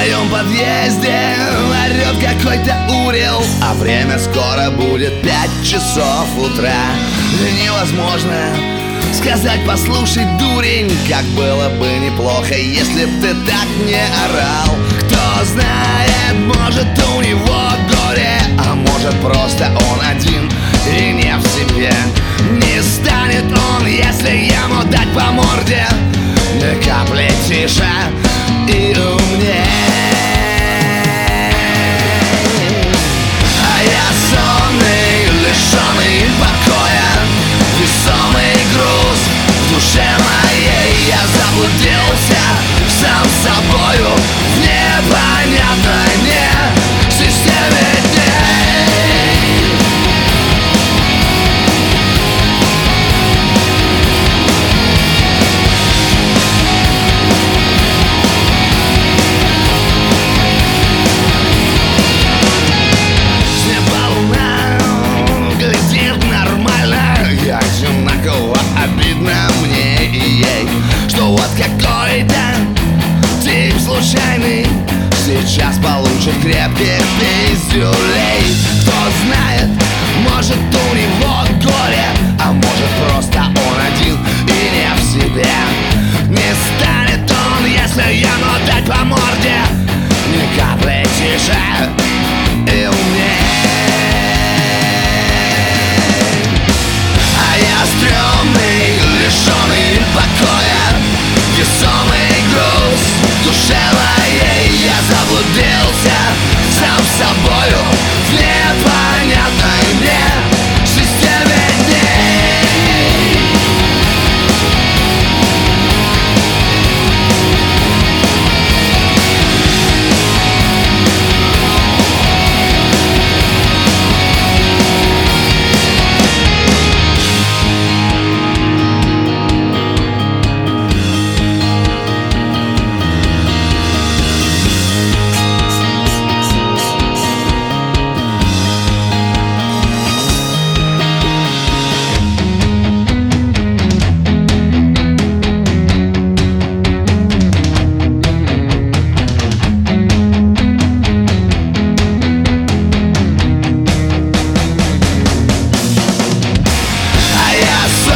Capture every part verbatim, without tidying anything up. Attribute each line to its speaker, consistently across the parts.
Speaker 1: твоем подъезде орет какой-то урел, а время скоро будет пять часов утра. Невозможно сказать: послушай, дурень, как было бы неплохо, если б ты так не орал. Кто знает, может, у него горе, а может, просто он один и не в себе. Не станет он, если ему дать по морде, ни капли тише и умнее. А я сонный, лишенный покоя, весомый груз в душе моей. Я заблудился сам с собою в непонятной мне системе дней. С неба луна глядит нормально, я одинаково обидно мне и ей, что вот какой-то тип случайный сейчас получит крепких пиздюлей. Кто знает, может, у него горе, а может, просто он один и не в себе. Не станет он, если ему дать по морде, ни капли тише и умнее. А я стрёмный, лишённый покоя, весомый груз в душе моей. Я заблудился сам с собою в непонятной мне системе дней.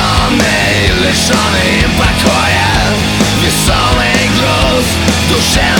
Speaker 1: Лишённый покоя, весомый груз в душе